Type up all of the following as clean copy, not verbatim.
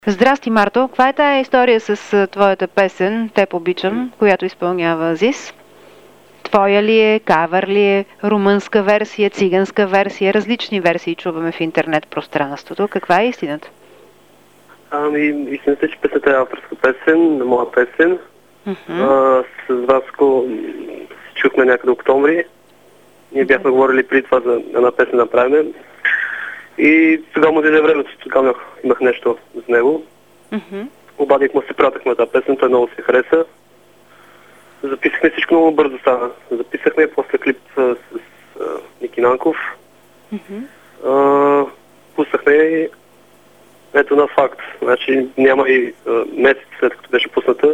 Здрасти, Марто. Каква е тая история с твоята песен "Теб обичам", която изпълнява Азис? Твоя ли е, кавър ли е, румънска версия, циганска версия? Различни версии чуваме в интернет пространството. Каква е истината? Истината е, че песента е авторска песен, моя песен. С Васко се чухме някъде октомври. Ние бяхме говорили преди това за една песен да направим. И тогава му дойде времето, тогава имах нещо с него. Обадих му, се пратахме тази песен, той много се хареса. Записахме всичко, много бързо стана. Записахме после клип с Ники Нанков. Пуснахме и ето на факт. Значи няма и месец след като беше пусната.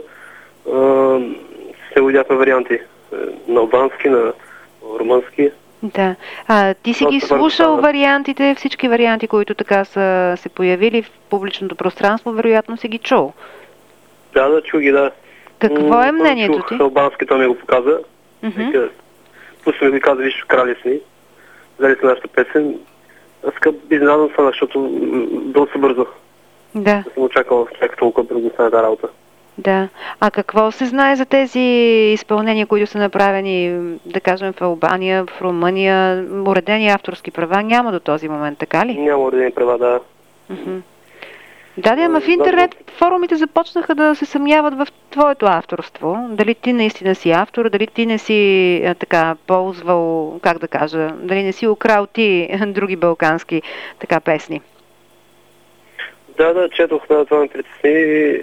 Се видяхме варианти на албански, на румънски. Да. Ти си ги слушал вариантите, всички варианти, които така са се появили в публичното пространство, вероятно си ги чул. Да, чух ги, да. Какво е мнението ти? Чух албански, той ми го показа. Пусна ми каза, виж, крали с ни. Взели с нашата песен. Аз изненадан съм, защото доста бързо. Да. Не съм очаквал чак толкова бързо да стане тази работа. Да. А какво се знае за тези изпълнения, които са направени, да кажем, в Албания, в Румъния? Уредени авторски права няма до този момент, така ли? Няма уредени права, да. Да, ама в интернет форумите започнаха да се съмняват в твоето авторство. Дали ти наистина си автор, дали ти не си така ползвал, как да кажа, дали не си украл ти други балкански така песни. Да, четох, това ме притесни.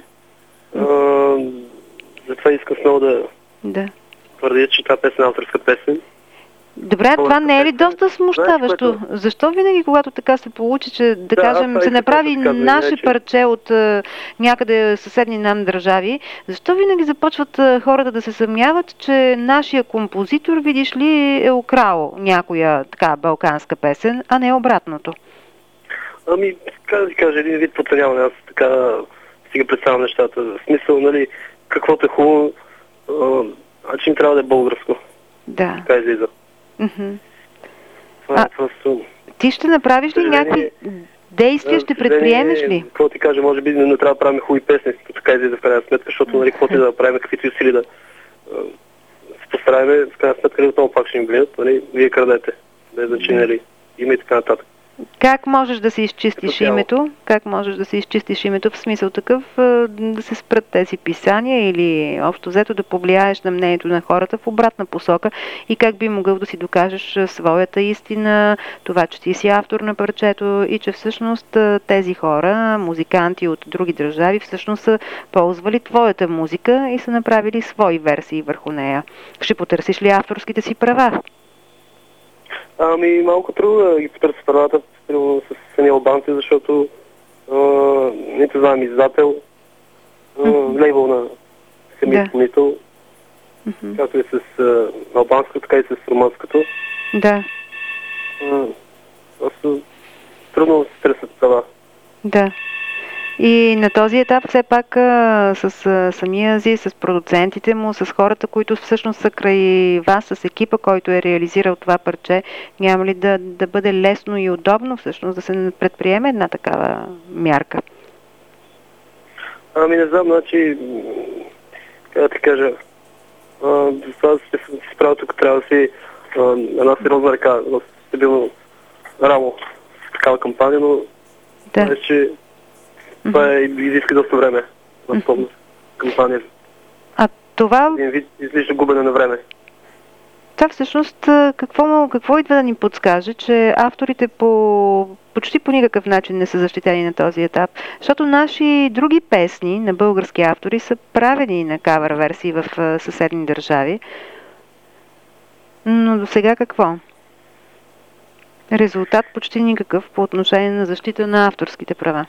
Затова искам много да твърдя, че това песен е авторска песен. Добре, това не е ли доста смущаващо? Защо винаги, когато така се получи, че, да кажем, се направи наше парче от някъде съседни нам държави, защо винаги започват хората да се съмняват, че нашия композитор, видиш ли, е украл някоя така балканска песен, а не обратното? Как да ви кажа, един вид подценяване. Аз така си ги представям нещата. В смисъл, нали, каквото е хубаво, че им трябва да е българско. Да. Така излиза. Това е просто... Ти ще направиш ли някакви действия, ще предприемеш ли? Какво ти кажа, може би не трябва да правим хубави песни, така излиза в крайна сметка, защото, нали, каквото и да правим, каквито усилия да се постараем, в крайна сметка, отново пак ще им гледат, нали, вие крадете, без значение, нали, има и така нататък. Как можеш да се изчистиш името? Как можеш да се изчистиш името в смисъл такъв да се спрат тези писания или общо взето да повлияеш на мнението на хората в обратна посока и как би могъл да си докажеш своята истина, това, че ти си автор на парчето и че всъщност тези хора, музиканти от други държави, всъщност са ползвали твоята музика и са направили свои версии върху нея. Ще потърсиш ли авторските си права? Малко трудно да ги потърся правата с самия албанци, защото нито знам издател, лейбъл на самия изпълнител, както и с албанското, така и с румънското. Да. Просто трудно се търсят права. Да. И на този етап все пак с самия Азис, с продуцентите му, с хората, които всъщност са край вас, с екипа, който е реализирал това парче, няма ли да бъде лесно и удобно всъщност да се предприеме една такава мярка? Не знам, значи, как да ти кажа, това да се справя тук, трябва да си една сериозна ръка, стабилно рамо с такава кампания, но че това изиска доста време на подобна кампания. А това... Един вид излишно губене на време. Това всъщност какво идва да ни подскаже, че авторите почти по никакъв начин не са защитени на този етап, защото наши други песни на български автори са правени на кавър версии в съседни държави. Но до сега какво? Резултат почти никакъв по отношение на защита на авторските права.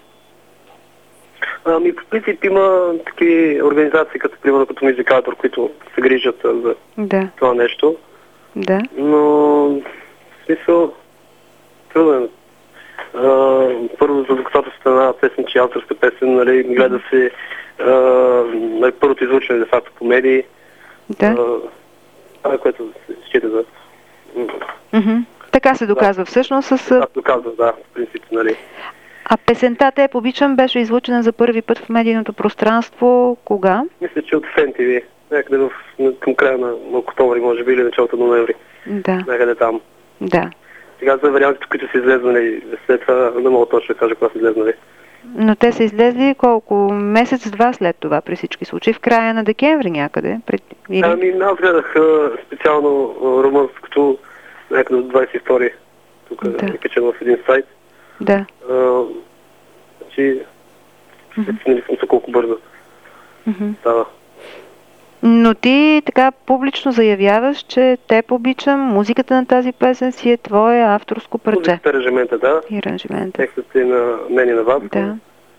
По принцип има такива организации, примерно като Музикатор, които се грижат за това нещо. Да. Но в смисъл трудно. Първо за доказателството на песен, че авторска песен, нали, гледа се първото излучване де факто по медии. Да. Това, което се счита за... Така се доказва всъщност с... Така се доказва, да, в принцип, нали. А песента "Те обичам" беше излучена за първи път в медийното пространство кога? Мисля, че от Фен ТВ. Някъде към края на октомври, може би, или началото на ноември. Да. Някъде там. Да. Сега за вариантите, които са излезнали след това, не мога точно да кажа кога са излезнали. Но те са излезли колко? Месец-два след това при всички случаи? В края на декември някъде? Или? Ами, аз гледах специално румънското някъде от 22-ри. Тук е качено в един сайт. Да. Значи, не съм се колко бързо става. Но ти така публично заявяваш, че "Те обичам", музиката на тази песен си е твое авторско парче. Музиката, аранжимента, да. И аранжимента. Текстът е на мен и на Васко. Да.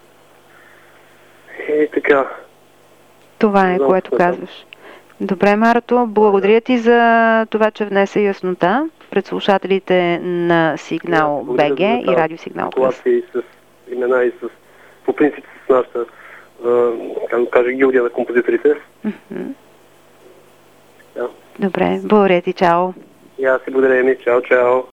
И така. Това е, което казваш. Добре, Марто, благодаря ти за това, че внесе яснота пред слушателите на Сигнал БГ и Радио Сигнал Плюс. И с имена и с, по принцип с нашата, как да кажа, гилдия на композиторите. Да. Добре, благодаря ти, чао. И аз си благодаря ми, чао, чао.